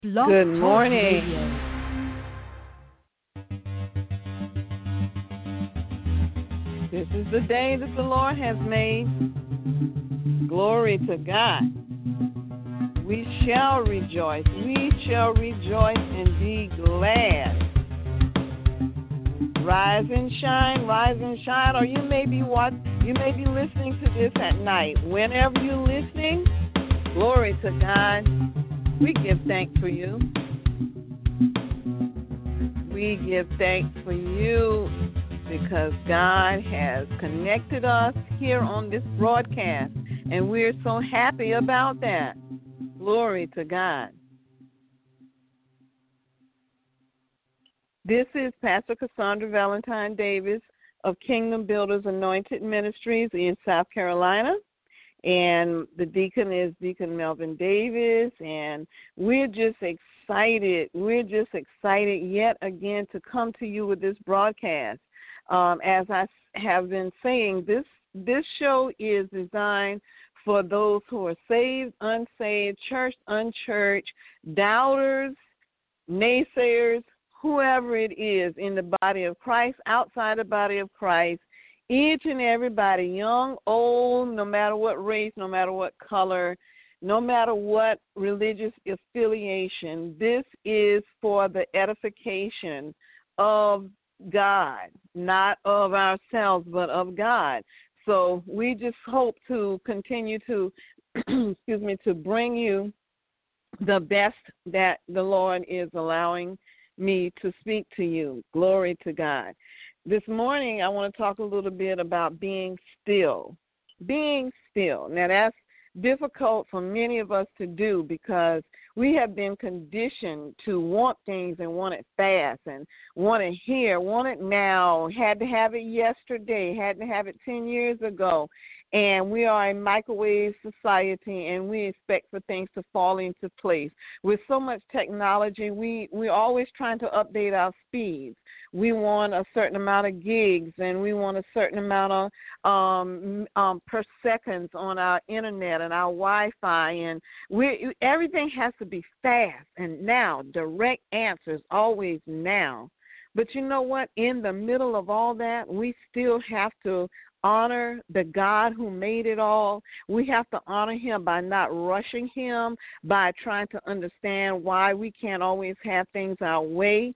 Blog Good Talk morning. Radio. This is the day that the Lord has made. Glory to God. We shall rejoice. We shall rejoice and be glad. Rise and shine, rise and shine. Or you may be listening to this at night. Whenever you're listening, glory to God. We give thanks for you. We give thanks for you because God has connected us here on this broadcast, and we're so happy about that. Glory to God. This is Pastor Cassandra Valentine Davis of Kingdom Builders Anointed Ministries in South Carolina, and the deacon is Deacon Melvin Davis, and we're just excited. We're just excited yet again to come to you with this broadcast. As I have been saying, this show is designed for those who are saved, unsaved, church, unchurched, doubters, naysayers, whoever it is in the body of Christ, outside the body of Christ, each and everybody, young, old, no matter what race, no matter what color, no matter what religious affiliation, this is for the edification of God, not of ourselves, but of God. So we just hope to continue to, to bring you the best that the Lord is allowing me to speak to you. Glory to God. This morning I want to talk a little bit about being still. Being still. Now that's difficult for many of us to do because we have been conditioned to want things and want it fast and want it here, want it now, had to have it yesterday, had to have it 10 years ago. And we are a microwave society, and we expect for things to fall into place. With so much technology, we're always trying to update our speeds. We want a certain amount of gigs, and we want a certain amount of per seconds on our internet and our Wi-Fi, and everything has to be fast and now, direct answers, always now. But you know what? In the middle of all that, we still have to honor the God who made it all. We have to honor him by not rushing him, by trying to understand why we can't always have things our way.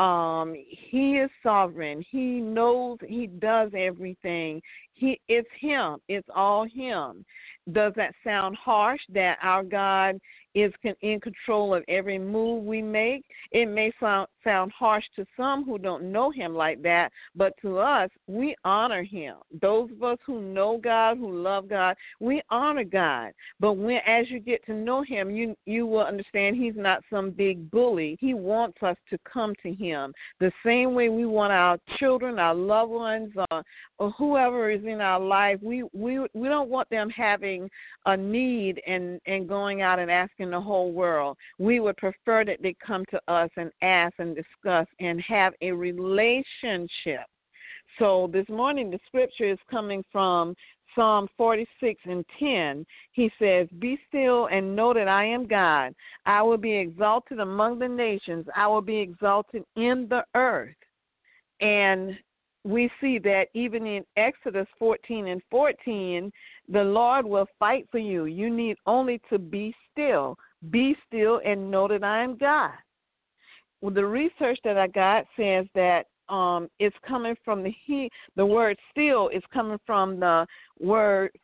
He is sovereign. He knows, he does everything. It's him. It's all him. Does that sound harsh that our God is in control of every move we make? It may sound harsh to some who don't know him like that, but to us, we honor him. Those of us who know God, who love God, we honor God. But as you get to know him, you will understand he's not some big bully. He wants us to come to him the same way we want our children, our loved ones, or whoever is in our life. We don't want them having a need and going out and asking the whole world. We would prefer that they come to us and ask and discuss and have a relationship. So this morning the scripture is coming from Psalm 46:10. He says, "Be still and know that I am God. I will be exalted among the nations. I will be exalted in the earth." And we see that even in Exodus 14:14, the Lord will fight for you. You need only to be still. Be still and know that I am God. Well, the research that I got says that it's coming from the word still is coming from the word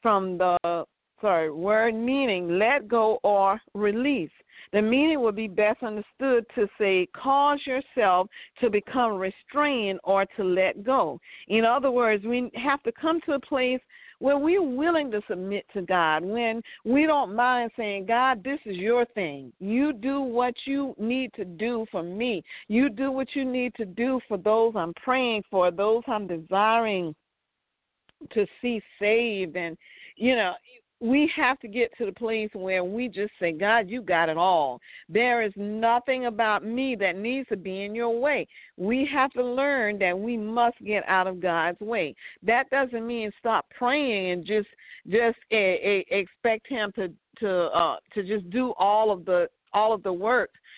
meaning let go or release. The meaning would be best understood to say cause yourself to become restrained or to let go. In other words, we have to come to a place where we're willing to submit to God, when we don't mind saying, God, this is your thing. You do what you need to do for me. You do what you need to do for those I'm praying for, those I'm desiring to see saved. And, we have to get to the place where we just say, God, you got it all. There is nothing about me that needs to be in your way. We have to learn that we must get out of God's way. That doesn't mean stop praying and just expect him to just do all of the work.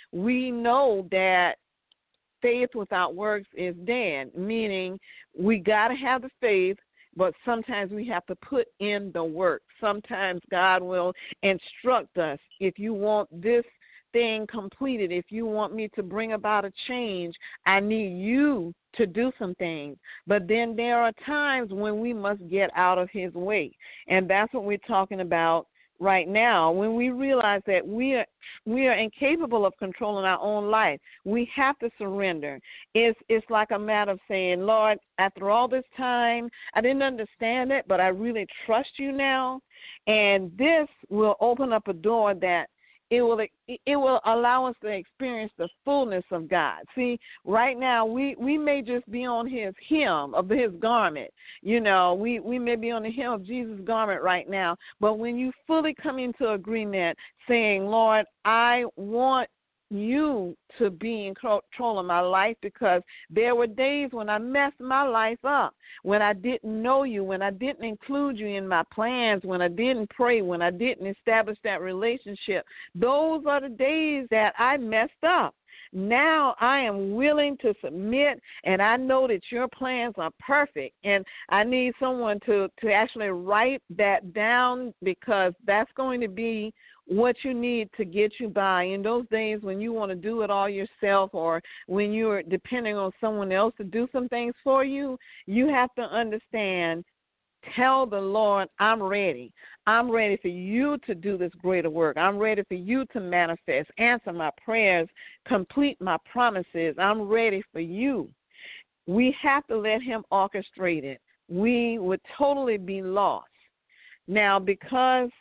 we know that faith without works is dead, meaning we got to have the faith, but sometimes we have to put in the work. Sometimes God will instruct us, if you want this thing completed, if you want me to bring about a change, I need you to do some things. But then there are times when we must get out of his way, and that's what we're talking about right now. When we realize that we are incapable of controlling our own life, we have to surrender. It's like a matter of saying, Lord, after all this time, I didn't understand it, but I really trust you now, and this will open up a door that it will allow us to experience the fullness of God. See, right now we may just be on his hem of his garment. You know, we may be on the hem of Jesus' garment right now, but when you fully come into agreement saying, Lord, I want you to be in control of my life, because there were days when I messed my life up, when I didn't know you, when I didn't include you in my plans, when I didn't pray, when I didn't establish that relationship. Those are the days that I messed up. Now I am willing to submit, and I know that your plans are perfect, and I need someone to actually write that down, because that's going to be what you need to get you by in those days when you want to do it all yourself, or when you're depending on someone else to do some things for you. You have to understand, tell the Lord, I'm ready. I'm ready for you to do this greater work. I'm ready for you to manifest, answer my prayers, complete my promises. I'm ready for you. We have to let him orchestrate it. We would totally be lost. Now, because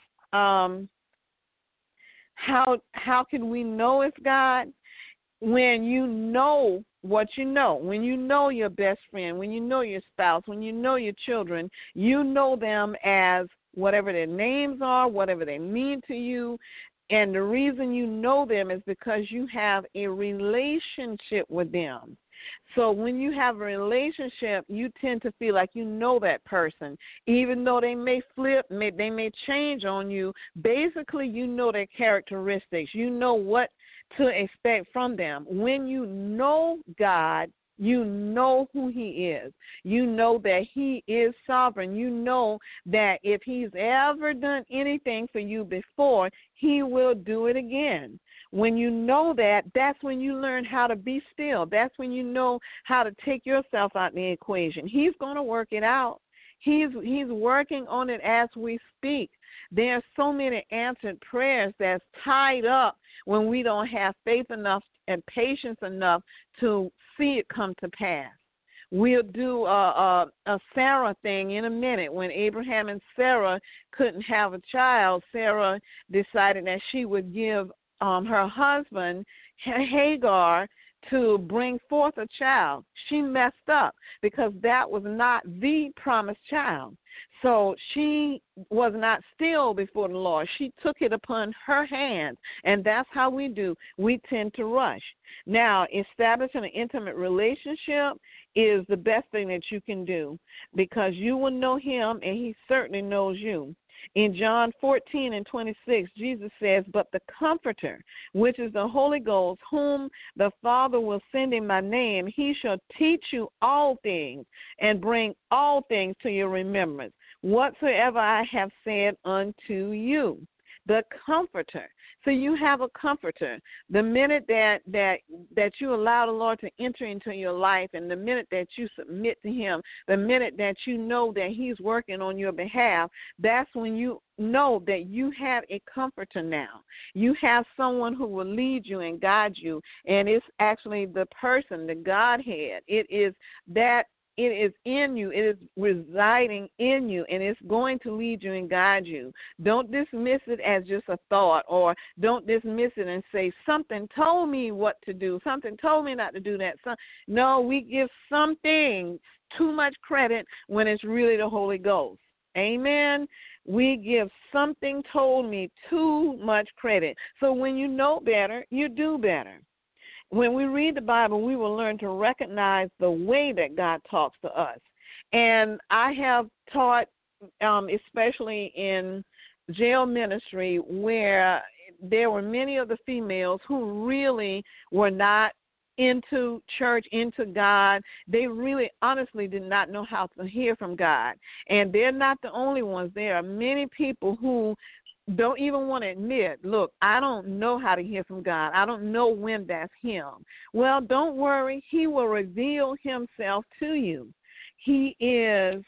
how can we know it's God? When you know what you know, when you know your best friend, when you know your spouse, when you know your children, you know them as whatever their names are, whatever they mean to you. And the reason you know them is because you have a relationship with them. So when you have a relationship, you tend to feel like you know that person. Even though they may flip, they may change on you, basically you know their characteristics. You know what to expect from them. When you know God, you know who he is. You know that he is sovereign. You know that if he's ever done anything for you before, he will do it again. When you know that, that's when you learn how to be still. That's when you know how to take yourself out of the equation. He's going to work it out. He's working on it as we speak. There are so many answered prayers that's tied up when we don't have faith enough and patience enough to see it come to pass. We'll do a Sarah thing in a minute. When Abraham and Sarah couldn't have a child, Sarah decided that she would give her husband Hagar to bring forth a child. She messed up because that was not the promised child. So she was not still before the Lord. She took it upon her hands, and that's how we do. We tend to rush. Now, establishing an intimate relationship is the best thing that you can do, because you will know him, and he certainly knows you. In John 14:26, Jesus says, "But the Comforter, which is the Holy Ghost, whom the Father will send in my name, he shall teach you all things and bring all things to your remembrance, whatsoever I have said unto you." The Comforter. So you have a comforter. The minute that you allow the Lord to enter into your life, and the minute that you submit to him, the minute that you know that he's working on your behalf, that's when you know that you have a comforter now. You have someone who will lead you and guide you, and it's actually the person, the Godhead. It is in you. It is residing in you, and it's going to lead you and guide you. Don't dismiss it as just a thought, or don't dismiss it and say, something told me what to do. Something told me not to do that. No, we give something too much credit when it's really the Holy Ghost. Amen. We give something told me too much credit. So when you know better, you do better. When we read the Bible, we will learn to recognize the way that God talks to us. And I have taught, especially in jail ministry, where there were many of the females who really were not into church, into God. They really honestly did not know how to hear from God. And they're not the only ones. There are many people who don't even want to admit, look, I don't know how to hear from God. I don't know when that's him. Well, don't worry. He will reveal himself to you. He is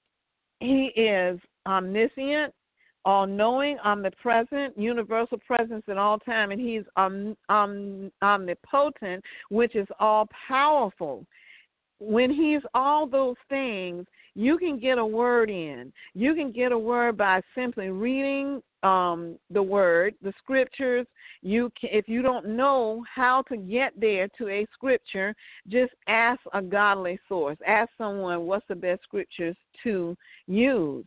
omniscient, all-knowing, omnipresent, universal presence at all time, and he's omnipotent, which is all-powerful. When he's all those things, you can get a word in. You can get a word by simply reading the word, the scriptures. If you don't know how to get there to a scripture, just ask a godly source. Ask someone what's the best scriptures to use.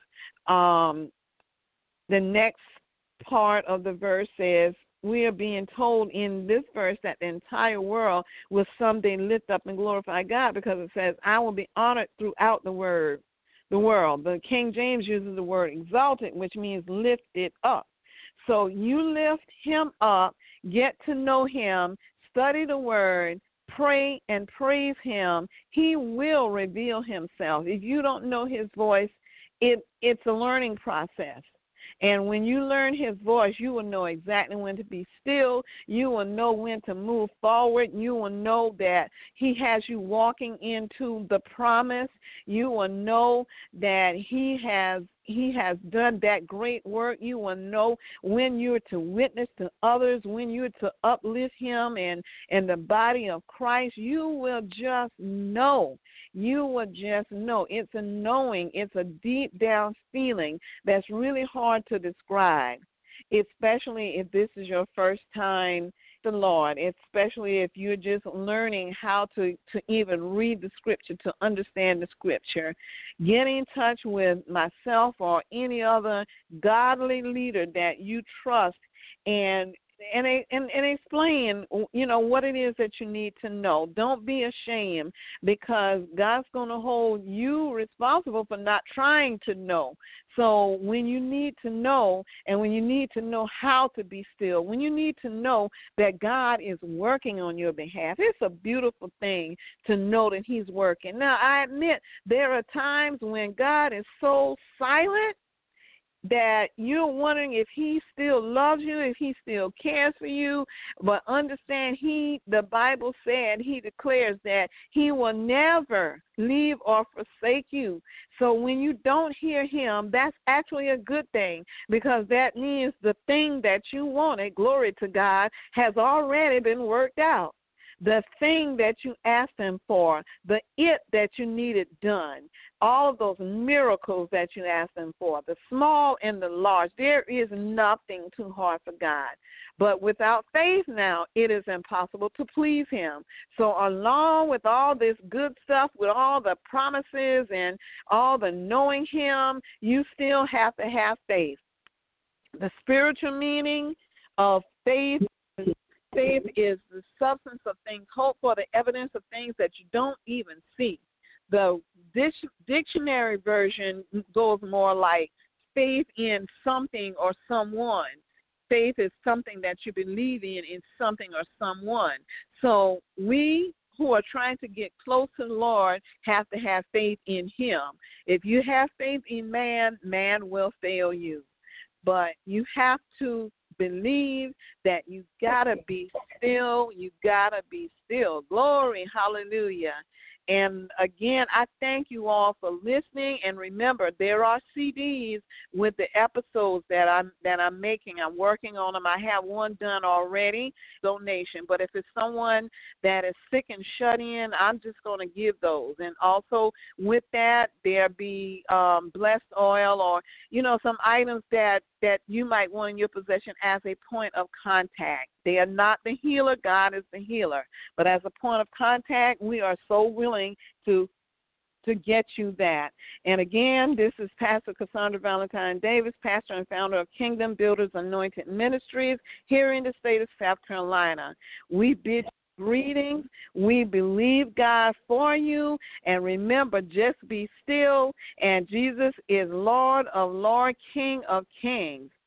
The next part of the verse says, we are being told in this verse that the entire world will someday lift up and glorify God, because it says, I will be honored throughout the world. The King James uses the word exalted, which means lifted up. So you lift him up, get to know him, study the word, pray and praise him. He will reveal himself. If you don't know his voice, it's a learning process. And when you learn his voice, you will know exactly when to be still. You will know when to move forward. You will know that he has you walking into the promise. You will know that he has done that great work. You will know when you're to witness to others, when you're to uplift him and the body of Christ. You will just know. You will just know. It's a knowing. It's a deep down feeling that's really hard to describe, especially if this is your first time the Lord, especially if you're just learning how to even read the scripture, to understand the scripture. Get in touch with myself or any other godly leader that you trust and explain, what it is that you need to know. Don't be ashamed, because God's going to hold you responsible for not trying to know. So when you need to know, and when you need to know how to be still, when you need to know that God is working on your behalf, it's a beautiful thing to know that he's working. Now, I admit there are times when God is so silent that you're wondering if he still loves you, if he still cares for you. But understand, the Bible said, he declares that he will never leave or forsake you. So when you don't hear him, that's actually a good thing, because that means the thing that you wanted, glory to God, has already been worked out. The thing that you asked him for, the that you needed done, all of those miracles that you asked him for, the small and the large, there is nothing too hard for God. But without faith now, it is impossible to please him. So along with all this good stuff, with all the promises and all the knowing him, you still have to have faith. The spiritual meaning of faith is the substance of things hoped for, the evidence of things that you don't even see. The dictionary version goes more like faith in something or someone. Faith is something that you believe in something or someone. So we who are trying to get close to the Lord have to have faith in him. If you have faith in man, man will fail you. But you have to believe that you got to be still. You got to be still. Glory, hallelujah. And again, I thank you all for listening. And remember, there are CDs with the episodes that I'm making. I'm working on them. I have one done already, donation. But if it's someone that is sick and shut in, I'm just going to give those. And also with that, there be blessed oil or, some items that you might want in your possession as a point of contact. They are not the healer. God is the healer. But as a point of contact, we are so willing to get you that. And again, this is Pastor Cassandra Valentine Davis, pastor and founder of Kingdom Builders Anointed Ministries here in the state of South Carolina. We bid you greetings. We believe God for you. And remember, just be still. And Jesus is Lord of Lords, King of Kings.